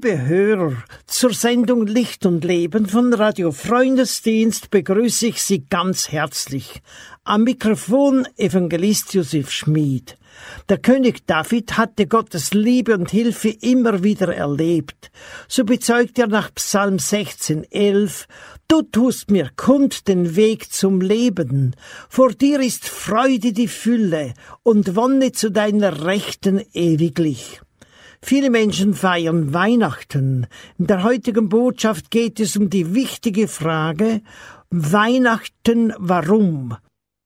Liebe Hörer, zur Sendung Licht und Leben von Radio Freundesdienst begrüße ich Sie ganz herzlich. Am Mikrofon Evangelist Josef Schmid. Der König David hatte Gottes Liebe und Hilfe immer wieder erlebt. So bezeugt er nach Psalm 16,11: Du tust mir kund den Weg zum Leben. Vor dir ist Freude die Fülle und Wonne zu deiner Rechten ewiglich. Viele Menschen feiern Weihnachten. In der heutigen Botschaft geht es um die wichtige Frage: Weihnachten, warum?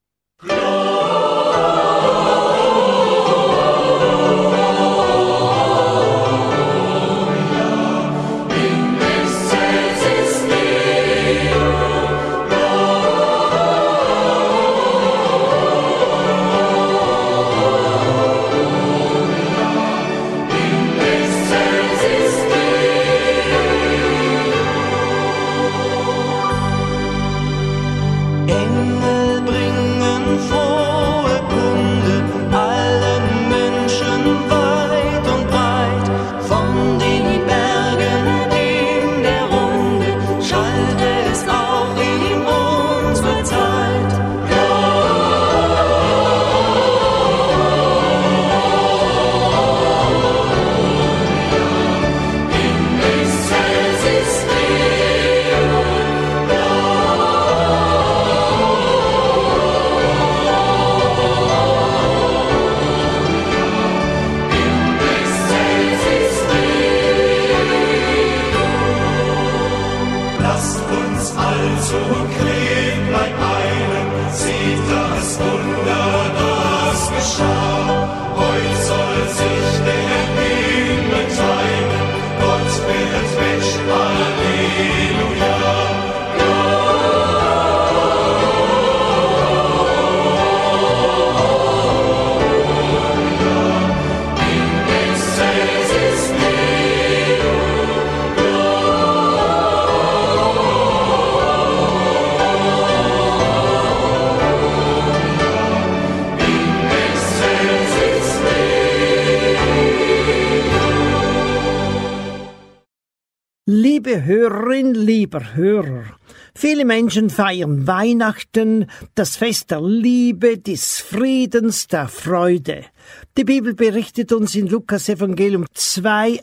Liebe Hörerin, lieber Hörer, viele Menschen feiern Weihnachten, das Fest der Liebe, des Friedens, der Freude. Die Bibel berichtet uns in Lukas Evangelium 2,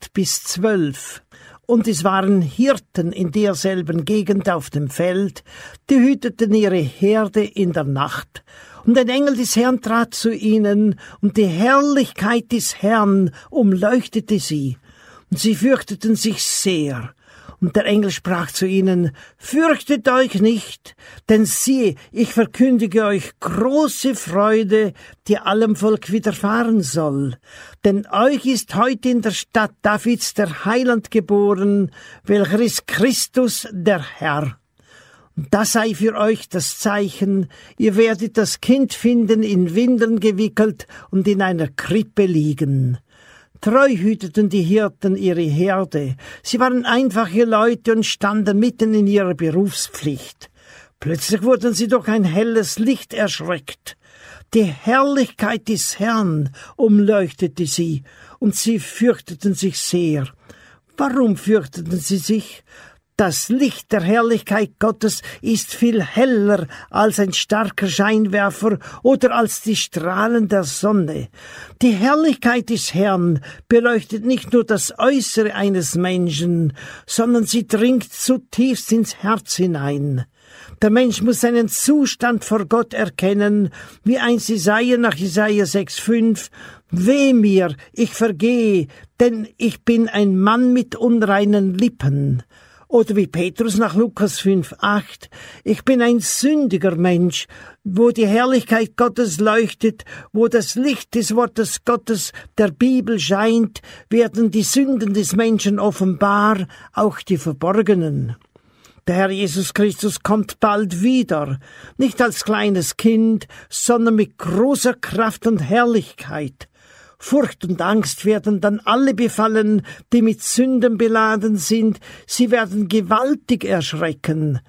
8-12. Und es waren Hirten in derselben Gegend auf dem Feld, die hüteten ihre Herde in der Nacht. Und ein Engel des Herrn trat zu ihnen, und die Herrlichkeit des Herrn umleuchtete sie. Und sie fürchteten sich sehr. Und der Engel sprach zu ihnen: Fürchtet euch nicht, denn siehe, ich verkündige euch große Freude, die allem Volk widerfahren soll. Denn euch ist heute in der Stadt Davids der Heiland geboren, welcher ist Christus der Herr. Und das sei für euch das Zeichen: Ihr werdet das Kind finden, in Windeln gewickelt und in einer Krippe liegen. Treu hüteten die Hirten ihre Herde. Sie waren einfache Leute und standen mitten in ihrer Berufspflicht. Plötzlich wurden sie durch ein helles Licht erschreckt. Die Herrlichkeit des Herrn umleuchtete sie, und sie fürchteten sich sehr. Warum fürchteten sie sich? Das Licht der Herrlichkeit Gottes ist viel heller als ein starker Scheinwerfer oder als die Strahlen der Sonne. Die Herrlichkeit des Herrn beleuchtet nicht nur das Äußere eines Menschen, sondern sie dringt zutiefst ins Herz hinein. Der Mensch muss seinen Zustand vor Gott erkennen, wie einst Jesaja nach Jesaja 6,5: Weh mir, ich vergehe, denn ich bin ein Mann mit unreinen Lippen. Oder wie Petrus nach Lukas 5,8: Ich bin ein sündiger Mensch. Wo die Herrlichkeit Gottes leuchtet, wo das Licht des Wortes Gottes der Bibel scheint, werden die Sünden des Menschen offenbar, auch die verborgenen. Der Herr Jesus Christus kommt bald wieder, nicht als kleines Kind, sondern mit großer Kraft und Herrlichkeit. Furcht und Angst werden dann alle befallen, die mit Sünden beladen sind. Sie werden gewaltig erschrecken.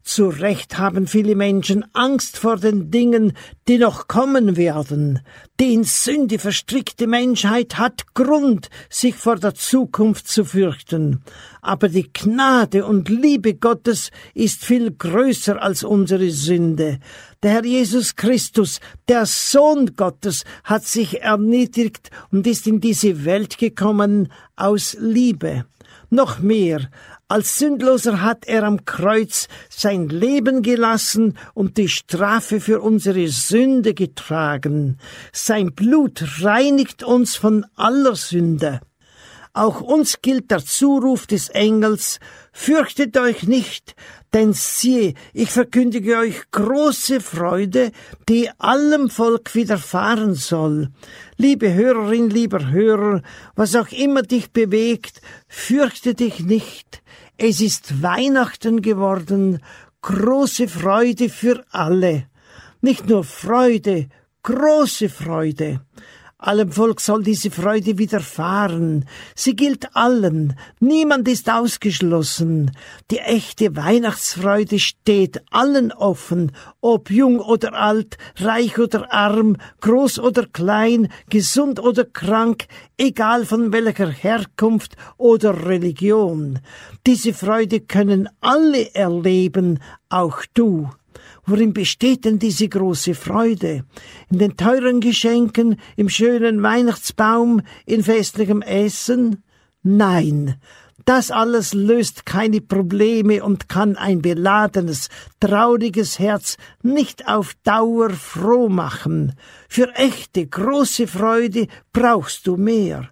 Zu Recht haben viele Menschen Angst vor den Dingen, die noch kommen werden. Die in Sünde verstrickte Menschheit hat Grund, sich vor der Zukunft zu fürchten. Aber die Gnade und Liebe Gottes ist viel größer als unsere Sünde. Der Herr Jesus Christus, der Sohn Gottes, hat sich erniedrigt und ist in diese Welt gekommen aus Liebe. Noch mehr, als Sündloser hat er am Kreuz sein Leben gelassen und die Strafe für unsere Sünde getragen. Sein Blut reinigt uns von aller Sünde. Auch uns gilt der Zuruf des Engels: Fürchtet euch nicht, denn siehe, ich verkündige euch große Freude, die allem Volk widerfahren soll. Liebe Hörerin, lieber Hörer, was auch immer dich bewegt, fürchte dich nicht. Es ist Weihnachten geworden, große Freude für alle. Nicht nur Freude, große Freude. Allem Volk soll diese Freude widerfahren. Sie gilt allen. Niemand ist ausgeschlossen. Die echte Weihnachtsfreude steht allen offen, ob jung oder alt, reich oder arm, groß oder klein, gesund oder krank, egal von welcher Herkunft oder Religion. Diese Freude können alle erleben, auch du. Worin besteht denn diese große Freude? In den teuren Geschenken, im schönen Weihnachtsbaum, in festlichem Essen? Nein, das alles löst keine Probleme und kann ein beladenes, trauriges Herz nicht auf Dauer froh machen. Für echte, große Freude brauchst du mehr.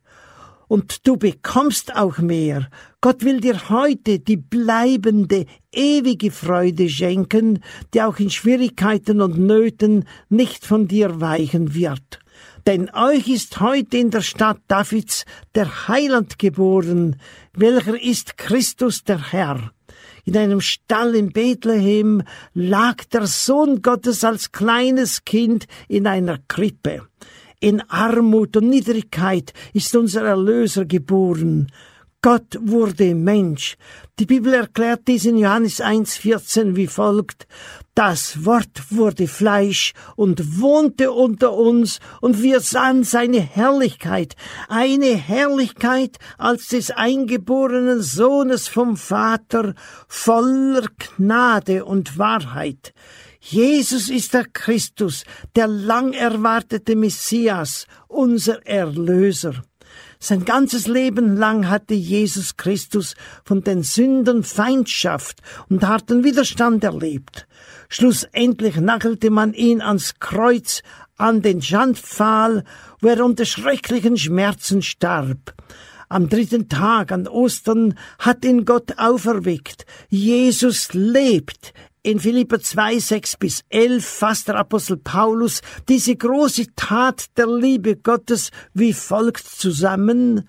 Und du bekommst auch mehr. Gott will dir heute die bleibende, ewige Freude schenken, die auch in Schwierigkeiten und Nöten nicht von dir weichen wird. Denn euch ist heute in der Stadt Davids der Heiland geboren, welcher ist Christus der Herr. In einem Stall in Bethlehem lag der Sohn Gottes als kleines Kind in einer Krippe. In Armut und Niedrigkeit ist unser Erlöser geboren. Gott wurde Mensch. Die Bibel erklärt dies in Johannes 1,14 wie folgt: Das Wort wurde Fleisch und wohnte unter uns, und wir sahen seine Herrlichkeit, eine Herrlichkeit als des eingeborenen Sohnes vom Vater, voller Gnade und Wahrheit. Jesus ist der Christus, der lang erwartete Messias, unser Erlöser. Sein ganzes Leben lang hatte Jesus Christus von den Sündern Feindschaft und harten Widerstand erlebt. Schlussendlich nagelte man ihn ans Kreuz, an den Schandpfahl, wo er unter schrecklichen Schmerzen starb. Am 3. Tag an Ostern hat ihn Gott auferweckt. Jesus lebt. In Philipper 2, 6-11 fasst der Apostel Paulus diese große Tat der Liebe Gottes wie folgt zusammen: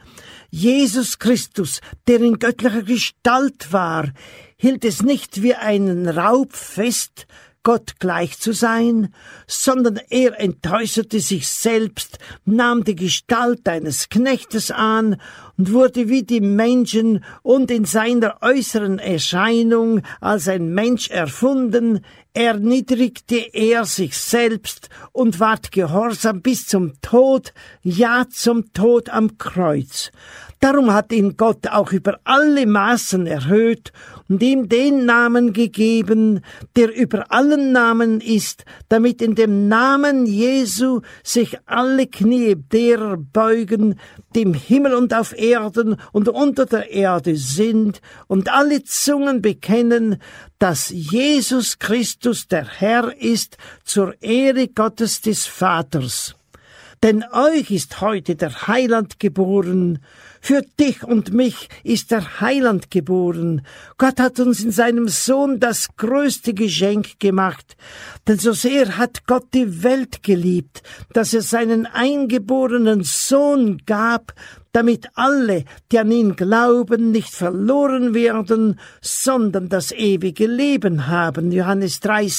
Jesus Christus, der in göttlicher Gestalt war, hielt es nicht wie einen Raub fest, Gott gleich zu sein, sondern er entäußerte sich selbst, nahm die Gestalt eines Knechtes an und wurde wie die Menschen und in seiner äußeren Erscheinung als ein Mensch erfunden, erniedrigte er sich selbst und ward gehorsam bis zum Tod, ja zum Tod am Kreuz. Darum hat ihn Gott auch über alle Maßen erhöht und ihm den Namen gegeben, der über allen Namen ist, damit in dem Namen Jesu sich alle Knie derer beugen, die im Himmel und auf Erden und unter der Erde sind, und alle Zungen bekennen, dass Jesus Christus der Herr ist, zur Ehre Gottes des Vaters. Denn euch ist heute der Heiland geboren, für dich und mich ist der Heiland geboren. Gott hat uns in seinem Sohn das größte Geschenk gemacht, denn so sehr hat Gott die Welt geliebt, dass er seinen eingeborenen Sohn gab, damit alle, die an ihn glauben, nicht verloren werden, sondern das ewige Leben haben. Johannes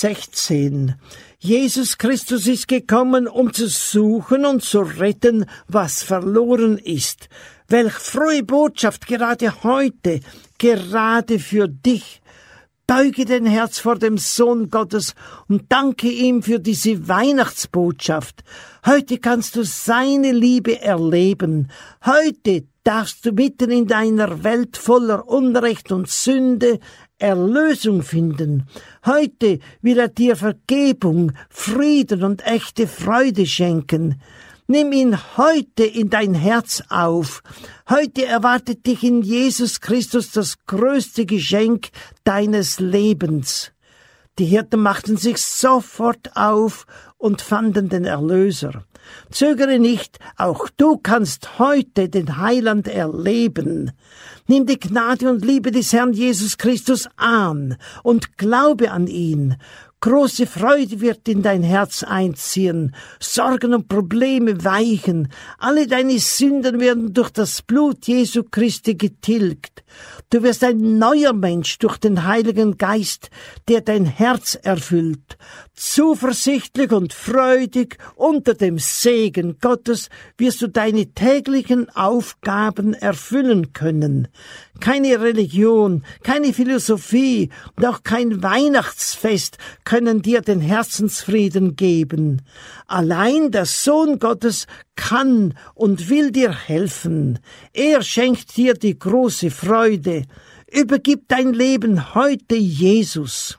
3,16. Jesus Christus ist gekommen, um zu suchen und zu retten, was verloren ist. Welch frohe Botschaft gerade heute, gerade für dich. Beuge dein Herz vor dem Sohn Gottes und danke ihm für diese Weihnachtsbotschaft. Heute kannst du seine Liebe erleben. Heute darfst du mitten in deiner Welt voller Unrecht und Sünde Erlösung finden. Heute will er dir Vergebung, Frieden und echte Freude schenken. Nimm ihn heute in dein Herz auf. Heute erwartet dich in Jesus Christus das größte Geschenk deines Lebens. Die Hirten machten sich sofort auf und fanden den Erlöser. Zögere nicht, auch du kannst heute den Heiland erleben. Nimm die Gnade und Liebe des Herrn Jesus Christus an und glaube an ihn. Große Freude wird in dein Herz einziehen, Sorgen und Probleme weichen, alle deine Sünden werden durch das Blut Jesu Christi getilgt. Du wirst ein neuer Mensch durch den Heiligen Geist, der dein Herz erfüllt. Zuversichtlich und freudig unter dem Segen Gottes wirst du deine täglichen Aufgaben erfüllen können. Keine Religion, keine Philosophie und auch kein Weihnachtsfest können dir den Herzensfrieden geben. Allein der Sohn Gottes kann und will dir helfen. Er schenkt dir die große Freude. Übergib dein Leben heute Jesus.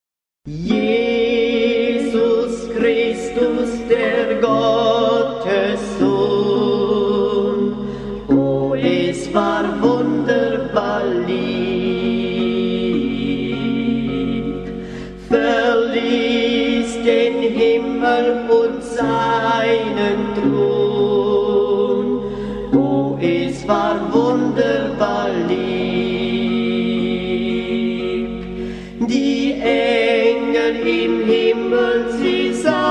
Jesus Christus, der Gottessohn, oh, es war wunderbar lieb, verließ den Himmel und seinen Thron, oh, es war wunderbar lieb, die Engel im Himmel, sie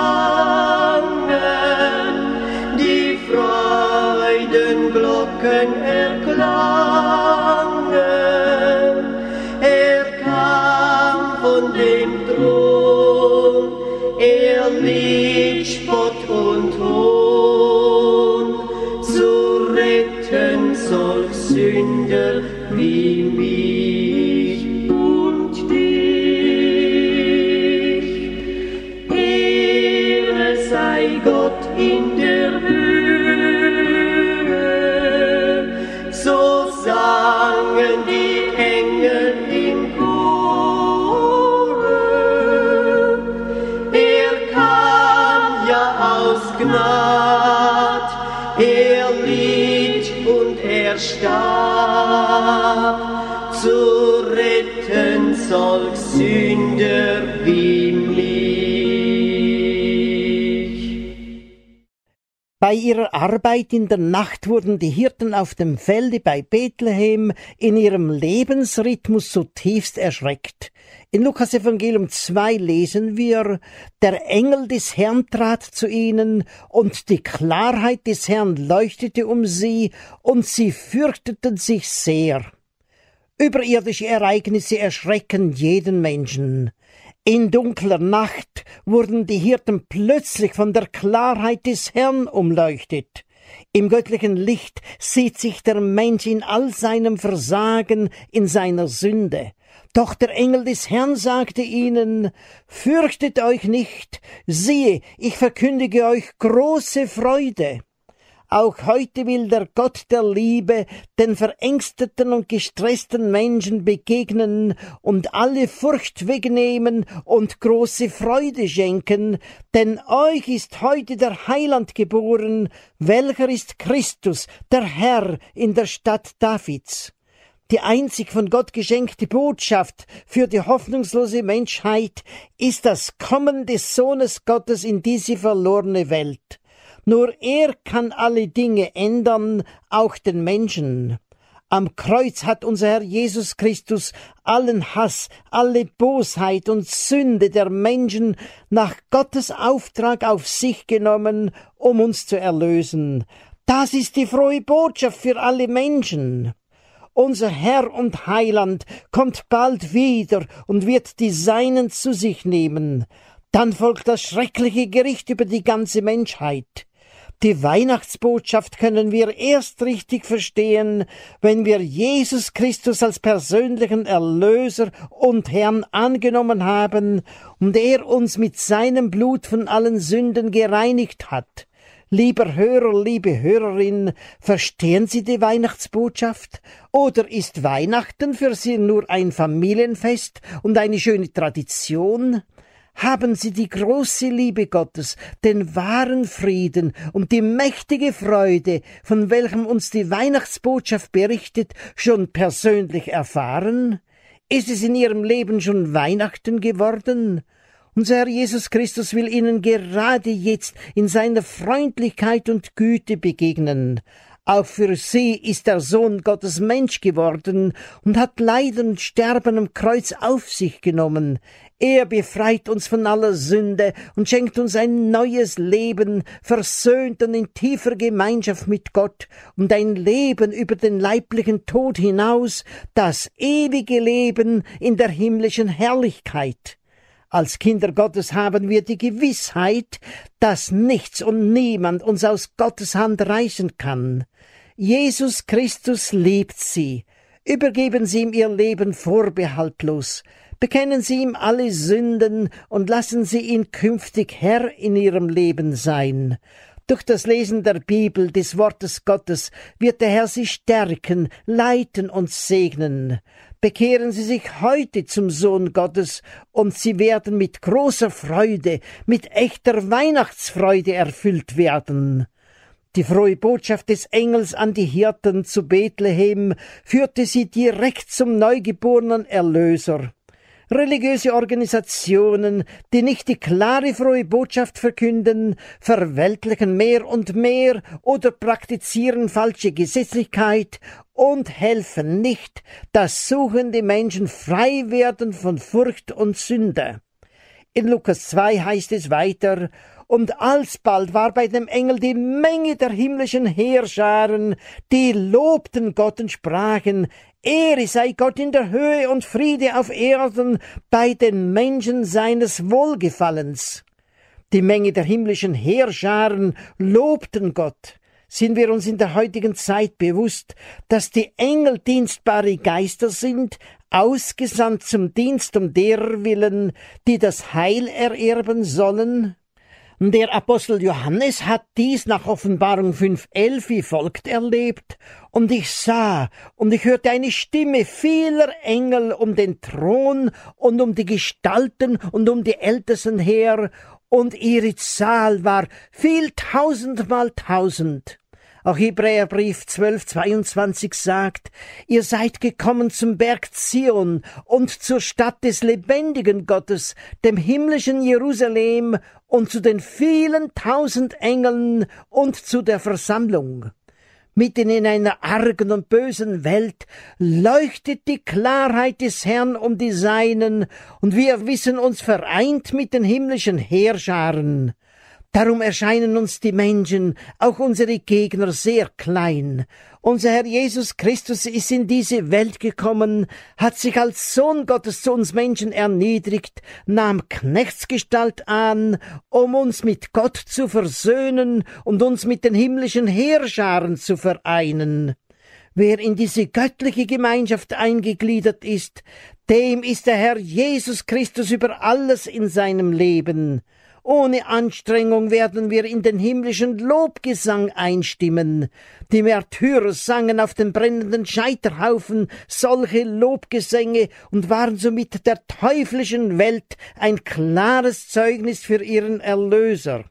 sangen, die Freudenglocken erklangen. Er kam von dem Thron, er litt Spott und Hohn, zu retten solch Sünder wie mich und dich. Ehre sei Gott in der Höhe, so sangen die Engel im Chore. Er kam ja aus Gnad, er litt und er starb, zu retten solch Sünder wie mich. Bei ihrer Arbeit in der Nacht wurden die Hirten auf dem Felde bei Bethlehem in ihrem Lebensrhythmus zutiefst erschreckt. In Lukas Evangelium 2 lesen wir, der Engel des Herrn trat zu ihnen, und die Klarheit des Herrn leuchtete um sie, und sie fürchteten sich sehr. Überirdische Ereignisse erschrecken jeden Menschen. In dunkler Nacht wurden die Hirten plötzlich von der Klarheit des Herrn umleuchtet. Im göttlichen Licht sieht sich der Mensch in all seinem Versagen, in seiner Sünde. Doch der Engel des Herrn sagte ihnen, fürchtet euch nicht, siehe, ich verkündige euch große Freude. Auch heute will der Gott der Liebe den verängsteten und gestressten Menschen begegnen und alle Furcht wegnehmen und große Freude schenken, denn euch ist heute der Heiland geboren, welcher ist Christus, der Herr in der Stadt Davids. Die einzig von Gott geschenkte Botschaft für die hoffnungslose Menschheit ist das Kommen des Sohnes Gottes in diese verlorene Welt. Nur er kann alle Dinge ändern, auch den Menschen. Am Kreuz hat unser Herr Jesus Christus allen Hass, alle Bosheit und Sünde der Menschen nach Gottes Auftrag auf sich genommen, um uns zu erlösen. Das ist die frohe Botschaft für alle Menschen. Unser Herr und Heiland kommt bald wieder und wird die Seinen zu sich nehmen. Dann folgt das schreckliche Gericht über die ganze Menschheit. Die Weihnachtsbotschaft können wir erst richtig verstehen, wenn wir Jesus Christus als persönlichen Erlöser und Herrn angenommen haben und er uns mit seinem Blut von allen Sünden gereinigt hat. Lieber Hörer, liebe Hörerin, verstehen Sie die Weihnachtsbotschaft? Oder ist Weihnachten für Sie nur ein Familienfest und eine schöne Tradition? Haben Sie die große Liebe Gottes, den wahren Frieden und die mächtige Freude, von welchem uns die Weihnachtsbotschaft berichtet, schon persönlich erfahren? Ist es in Ihrem Leben schon Weihnachten geworden? Unser Herr Jesus Christus will Ihnen gerade jetzt in seiner Freundlichkeit und Güte begegnen. Auch für Sie ist der Sohn Gottes Mensch geworden und hat Leiden und Sterben am Kreuz auf sich genommen. Er befreit uns von aller Sünde und schenkt uns ein neues Leben, versöhnt und in tiefer Gemeinschaft mit Gott und ein Leben über den leiblichen Tod hinaus, das ewige Leben in der himmlischen Herrlichkeit. Als Kinder Gottes haben wir die Gewissheit, dass nichts und niemand uns aus Gottes Hand reißen kann. Jesus Christus liebt Sie. Übergeben Sie ihm Ihr Leben vorbehaltlos. Bekennen Sie ihm alle Sünden und lassen Sie ihn künftig Herr in Ihrem Leben sein. Durch das Lesen der Bibel, des Wortes Gottes, wird der Herr Sie stärken, leiten und segnen. Bekehren Sie sich heute zum Sohn Gottes, und Sie werden mit großer Freude, mit echter Weihnachtsfreude erfüllt werden. Die frohe Botschaft des Engels an die Hirten zu Bethlehem führte sie direkt zum neugeborenen Erlöser. Religiöse Organisationen, die nicht die klare frohe Botschaft verkünden, verweltlichen mehr und mehr oder praktizieren falsche Gesetzlichkeit und helfen nicht, dass suchende Menschen frei werden von Furcht und Sünde. In Lukas 2 heißt es weiter: Und alsbald war bei dem Engel die Menge der himmlischen Heerscharen, die lobten Gott und sprachen: Ehre sei Gott in der Höhe und Friede auf Erden bei den Menschen seines Wohlgefallens. Die Menge der himmlischen Heerscharen lobten Gott. Sind wir uns in der heutigen Zeit bewusst, dass die Engel dienstbare Geister sind, ausgesandt zum Dienst um derer willen, die das Heil ererben sollen? Der Apostel Johannes hat dies nach Offenbarung 5,11 wie folgt erlebt: Und ich sah und ich hörte eine Stimme vieler Engel um den Thron und um die Gestalten und um die Ältesten her, und ihre Zahl war viel tausendmal tausend. Auch Hebräerbrief 12,22 sagt: Ihr seid gekommen zum Berg Zion und zur Stadt des lebendigen Gottes, dem himmlischen Jerusalem, und zu den vielen tausend Engeln und zu der Versammlung. Mitten in einer argen und bösen Welt leuchtet die Klarheit des Herrn um die Seinen, und wir wissen uns vereint mit den himmlischen Heerscharen. Darum erscheinen uns die Menschen, auch unsere Gegner, sehr klein. Unser Herr Jesus Christus ist in diese Welt gekommen, hat sich als Sohn Gottes zu uns Menschen erniedrigt, nahm Knechtsgestalt an, um uns mit Gott zu versöhnen und uns mit den himmlischen Heerscharen zu vereinen. Wer in diese göttliche Gemeinschaft eingegliedert ist, dem ist der Herr Jesus Christus über alles in seinem Leben. Ohne Anstrengung werden wir in den himmlischen Lobgesang einstimmen. Die Märtyrer sangen auf dem brennenden Scheiterhaufen solche Lobgesänge und waren somit der teuflischen Welt ein klares Zeugnis für ihren Erlöser.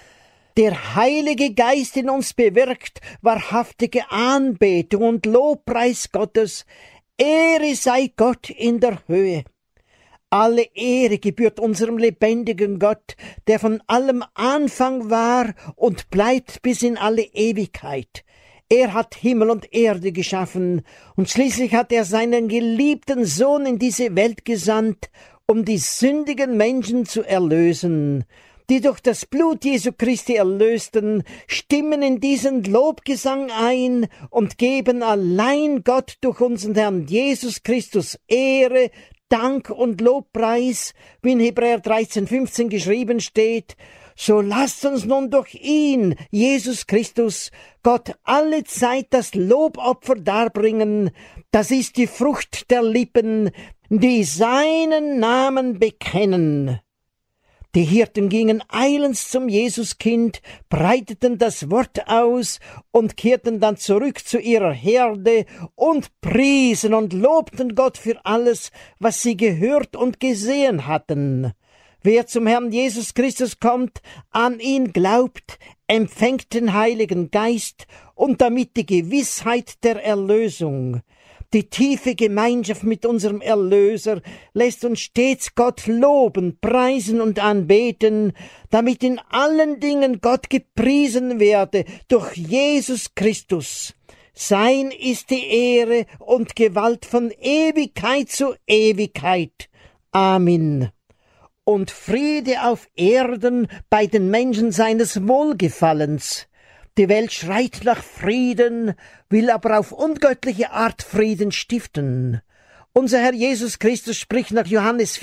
Der Heilige Geist in uns bewirkt wahrhaftige Anbetung und Lobpreis Gottes. Ehre sei Gott in der Höhe. Alle Ehre gebührt unserem lebendigen Gott, der von allem Anfang war und bleibt bis in alle Ewigkeit. Er hat Himmel und Erde geschaffen, und schließlich hat er seinen geliebten Sohn in diese Welt gesandt, um die sündigen Menschen zu erlösen. Die durch das Blut Jesu Christi Erlösten stimmen in diesen Lobgesang ein und geben allein Gott durch unseren Herrn Jesus Christus Ehre, Dank und Lobpreis, wie in Hebräer 13,15 geschrieben steht: So lasst uns nun durch ihn, Jesus Christus, Gott alle Zeit das Lobopfer darbringen, das ist die Frucht der Lippen, die seinen Namen bekennen. Die Hirten gingen eilends zum Jesuskind, breiteten das Wort aus und kehrten dann zurück zu ihrer Herde und priesen und lobten Gott für alles, was sie gehört und gesehen hatten. Wer zum Herrn Jesus Christus kommt, an ihn glaubt, empfängt den Heiligen Geist und damit die Gewissheit der Erlösung. Die tiefe Gemeinschaft mit unserem Erlöser lässt uns stets Gott loben, preisen und anbeten, damit in allen Dingen Gott gepriesen werde durch Jesus Christus. Sein ist die Ehre und Gewalt von Ewigkeit zu Ewigkeit. Amen. Und Friede auf Erden bei den Menschen seines Wohlgefallens. Die Welt schreit nach Frieden, will aber auf ungöttliche Art Frieden stiften. Unser Herr Jesus Christus spricht nach Johannes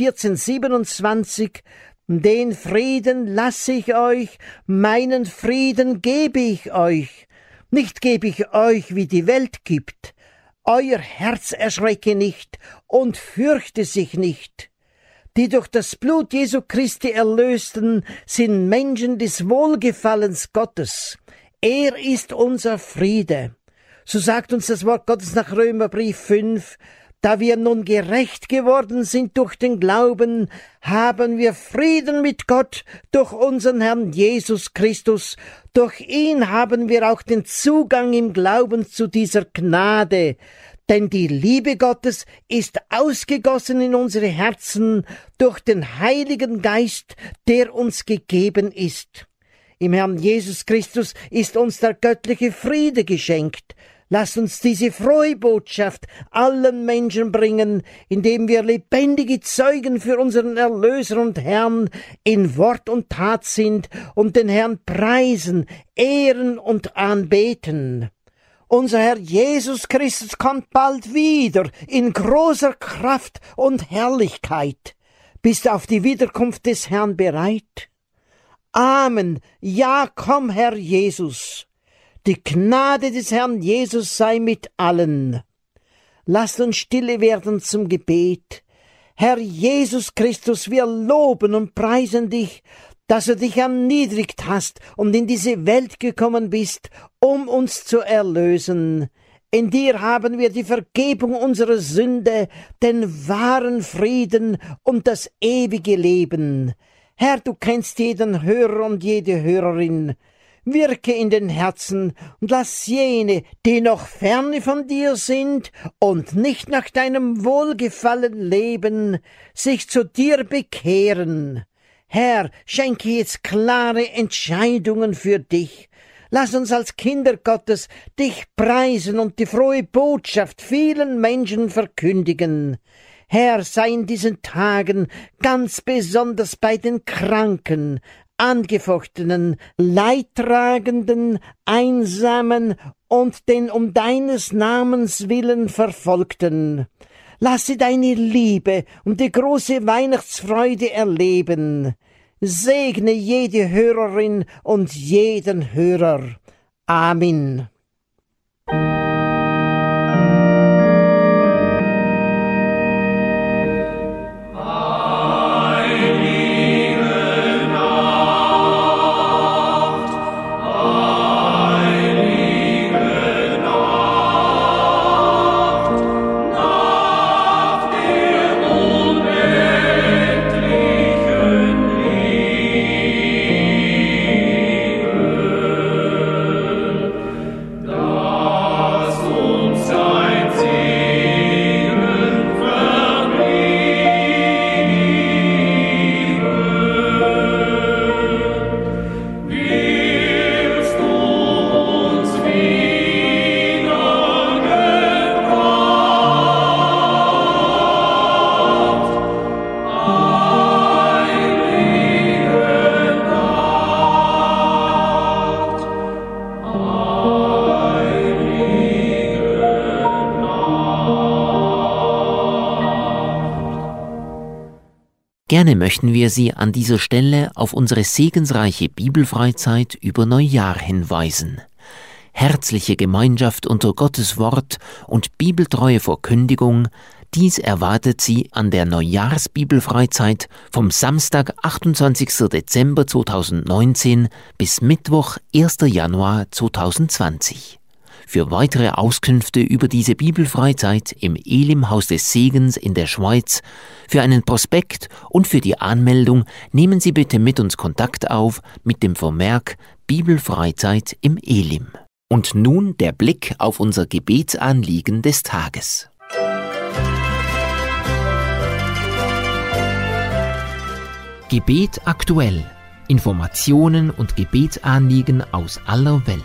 14,27: Den Frieden lasse ich euch, meinen Frieden gebe ich euch. Nicht gebe ich euch, wie die Welt gibt. Euer Herz erschrecke nicht und fürchte sich nicht. Die durch das Blut Jesu Christi Erlösten sind Menschen des Wohlgefallens Gottes. Er ist unser Friede. So sagt uns das Wort Gottes nach Römerbrief 5, da wir nun gerecht geworden sind durch den Glauben, haben wir Frieden mit Gott durch unseren Herrn Jesus Christus. Durch ihn haben wir auch den Zugang im Glauben zu dieser Gnade. Denn die Liebe Gottes ist ausgegossen in unsere Herzen durch den Heiligen Geist, der uns gegeben ist. Im Herrn Jesus Christus ist uns der göttliche Friede geschenkt. Lasst uns diese frohe Botschaft allen Menschen bringen, indem wir lebendige Zeugen für unseren Erlöser und Herrn in Wort und Tat sind und den Herrn preisen, ehren und anbeten. Unser Herr Jesus Christus kommt bald wieder in großer Kraft und Herrlichkeit. Bist du auf die Wiederkunft des Herrn bereit? Amen. Ja, komm, Herr Jesus. Die Gnade des Herrn Jesus sei mit allen. Lasst uns stille werden zum Gebet. Herr Jesus Christus, wir loben und preisen dich, dass du dich erniedrigt hast und in diese Welt gekommen bist, um uns zu erlösen. In dir haben wir die Vergebung unserer Sünde, den wahren Frieden und das ewige Leben. Herr, du kennst jeden Hörer und jede Hörerin. Wirke in den Herzen und lass jene, die noch ferne von dir sind und nicht nach deinem Wohlgefallen leben, sich zu dir bekehren. Herr, schenke jetzt klare Entscheidungen für dich. Lass uns als Kinder Gottes dich preisen und die frohe Botschaft vielen Menschen verkündigen. Herr, sei in diesen Tagen ganz besonders bei den Kranken, Angefochtenen, Leidtragenden, Einsamen und den um deines Namens willen Verfolgten. Lass sie deine Liebe und die große Weihnachtsfreude erleben. Segne jede Hörerin und jeden Hörer. Amen. Gerne möchten wir Sie an dieser Stelle auf unsere segensreiche Bibelfreizeit über Neujahr hinweisen. Herzliche Gemeinschaft unter Gottes Wort und bibeltreue Verkündigung, dies erwartet Sie an der Neujahrsbibelfreizeit vom Samstag, 28. Dezember 2019 bis Mittwoch, 1. Januar 2020. Für weitere Auskünfte über diese Bibelfreizeit im Elim-Haus des Segens in der Schweiz, für einen Prospekt und für die Anmeldung nehmen Sie bitte mit uns Kontakt auf mit dem Vermerk Bibelfreizeit im Elim. Und nun der Blick auf unser Gebetsanliegen des Tages. Gebet aktuell. Informationen und Gebetsanliegen aus aller Welt.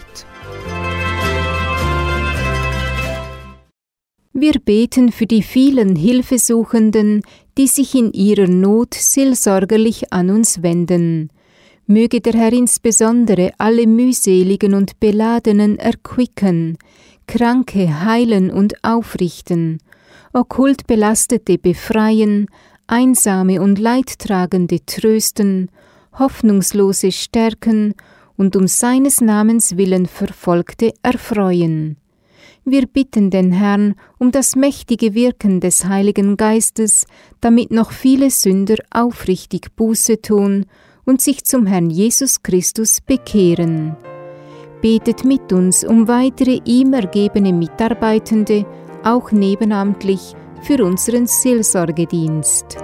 Wir beten für die vielen Hilfesuchenden, die sich in ihrer Not seelsorgerlich an uns wenden. Möge der Herr insbesondere alle mühseligen und Beladenen erquicken, Kranke heilen und aufrichten, okkult Belastete befreien, Einsame und Leidtragende trösten, Hoffnungslose stärken und um seines Namens willen Verfolgte erfreuen. Wir bitten den Herrn um das mächtige Wirken des Heiligen Geistes, damit noch viele Sünder aufrichtig Buße tun und sich zum Herrn Jesus Christus bekehren. Betet mit uns um weitere ihm ergebene Mitarbeitende, auch nebenamtlich, für unseren Seelsorgedienst.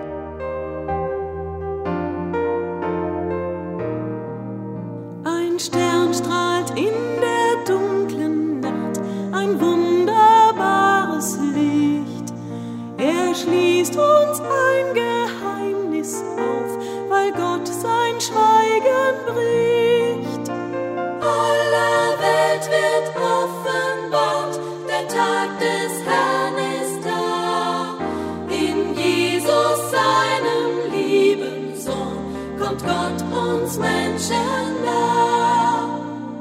Ein Stern strahlt in der dunklen Nacht, ein wunderbares Licht. Er schließt uns ein Geheimnis auf, weil Gott sein Schweigen bricht. Aller Welt wird offenbart, der Tag des Herrn ist da. In Jesus, seinem lieben Sohn, kommt Gott uns Menschen nah.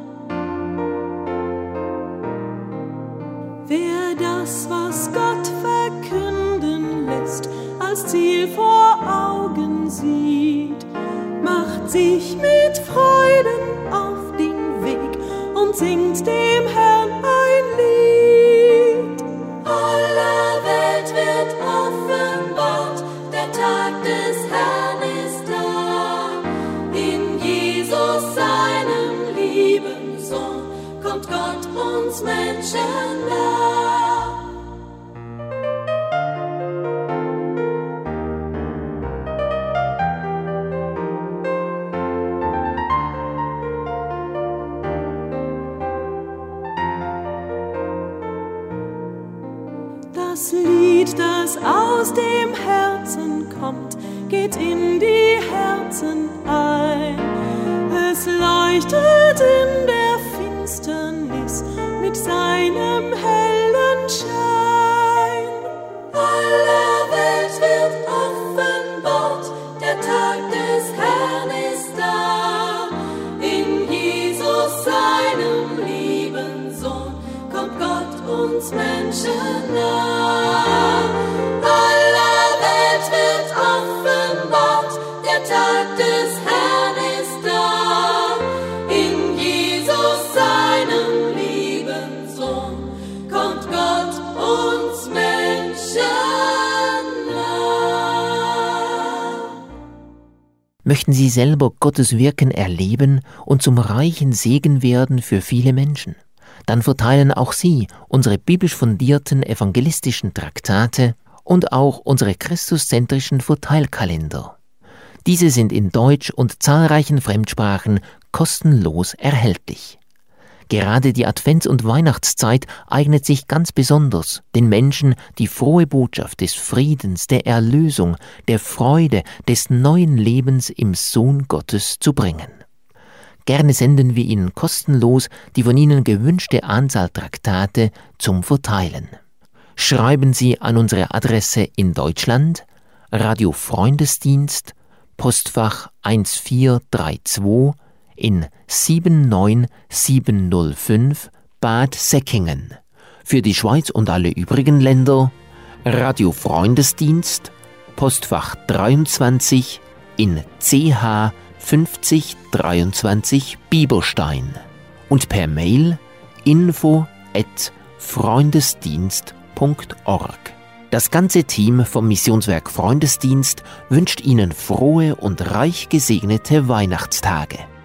Wer das, was Gott verkünden lässt, als Ziel vor Augen sieht, macht sich mit Freuden auf den Weg und singt dem Herrn ein Lied. Aller Welt wird offenbart, der Tag des Herrn ist da. In Jesus, seinem lieben Sohn, kommt Gott uns Menschen nah. Das Lied, das aus dem Herzen kommt, geht in die Herzen ein. Es leuchtet in der Finsternis mit seinem hellen Schein. Aller Welt wird offenbart, der Tag des Herrn ist da. In Jesus, seinem lieben Sohn, kommt Gott uns Menschen nah. Aller Welt wird offenbart, der Tag des Herrn ist da. In Jesus, seinem lieben Sohn, kommt Gott uns Menschen nah. Möchten Sie selber Gottes Wirken erleben und zum reichen Segen werden für viele Menschen? Dann verteilen auch Sie unsere biblisch fundierten evangelistischen Traktate und auch unsere christuszentrischen Verteilkalender. Diese sind in Deutsch und zahlreichen Fremdsprachen kostenlos erhältlich. Gerade die Advents- und Weihnachtszeit eignet sich ganz besonders, den Menschen die frohe Botschaft des Friedens, der Erlösung, der Freude, des neuen Lebens im Sohn Gottes zu bringen. Gerne senden wir Ihnen kostenlos die von Ihnen gewünschte Anzahl Traktate zum Verteilen. Schreiben Sie an unsere Adresse in Deutschland, Radio Freundesdienst, Postfach 1432 in 79705 Bad Säckingen. Für die Schweiz und alle übrigen Länder Radio Freundesdienst, Postfach 23 in CH 5023 Bieberstein und per Mail info@freundesdienst.org. Das ganze Team vom Missionswerk Freundesdienst wünscht Ihnen frohe und reich gesegnete Weihnachtstage.